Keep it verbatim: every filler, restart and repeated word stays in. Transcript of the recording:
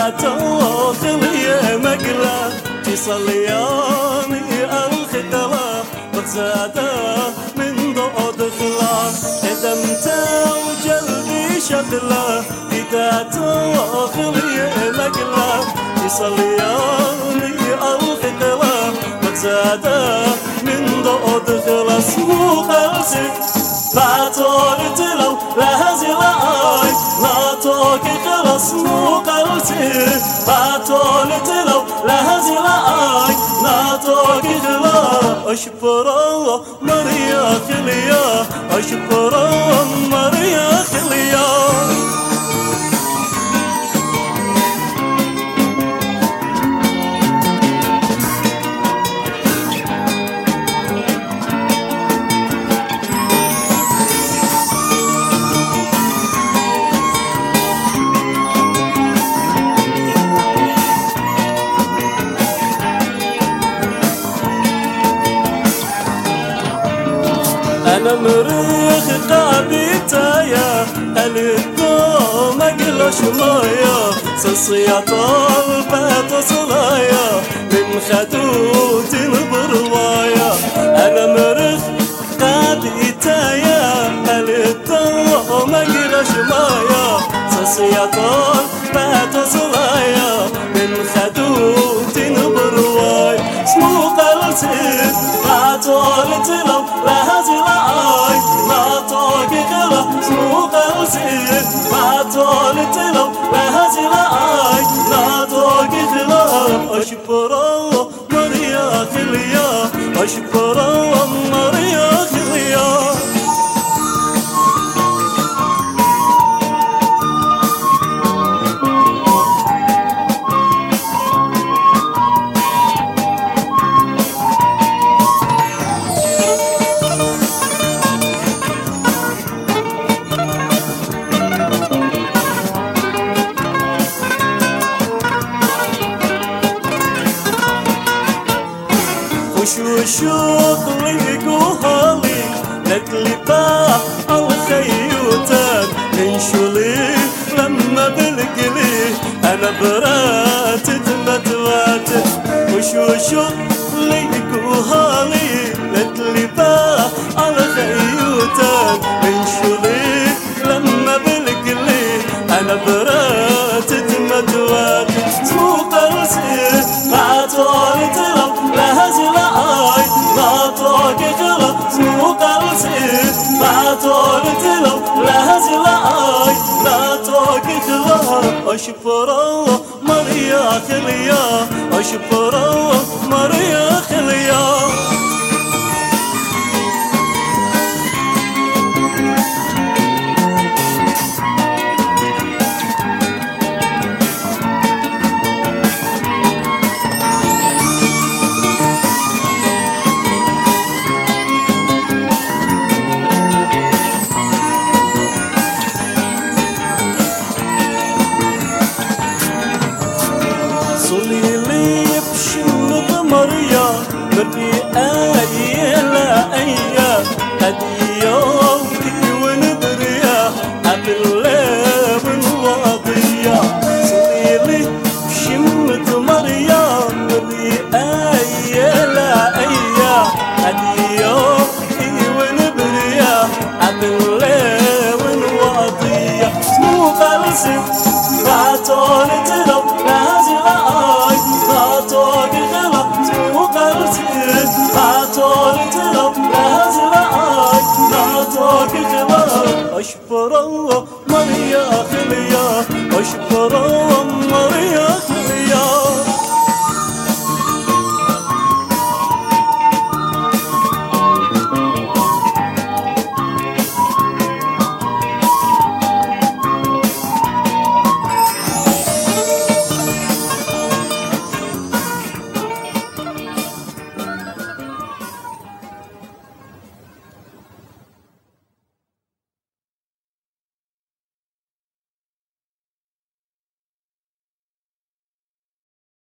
باتو خليه مقلة تصلياني الخطلة بتزاده من ضوء دخلة قدمته وجلبي شغلة باتو خليه مقلة تصلياني الخطلة بتزاده من ضوء دخلة اسمه خلصي باتول تلو لهزي لاي لا توقي خلص مو قلتي باتول تلو لهزي لاي لا توقي خلا اشبر الله مريا خليا اشبر الله مريا خليا أنا مريخ قابيتايا الدوم أقلش مايا سصيا طلبة صلايا من خدوت بروايا أنا مريخ قابيتايا الدوم أقلش مايا سصيا طلبة صلايا من خدوت بروايا اسمو قلتي باتول تلو لهزي لاي لا توقي خلا اسمو قلتي باتول تلو لهزي لاي لا توقي خلا اشبر الله مريا خليا اشبر الله مريا خليا وشو شغلي قوهالي لكلي باع الخيوتان انشولي لما بلقلي انا براتت متواتت وشو شغلي قوهالي لكلي باع الخيوتان انشولي لما بلقلي انا براتت متواتت سمو قلسي باتول تلو لهزي لاي لا توقي خلا سمو قلسي باتول تلو لهزي لاي لا توقي خلا اشبر الله مريا خليا اشبر الله مريا خليا صليلي بشنط مريا مري ايلا ايا هدية وكي ونبريا ابلاب الوضية صليلي بشنط مريا مري ايلا ايا هدية وكي ونبريا ابلاب الوضية سمو قلسي باتول تلو لهزي لاي لا توقي خلا سمو قلتي باتول تلو لهزي لاي لا توقي خلا اشبر الله مريا خليا اشبر الله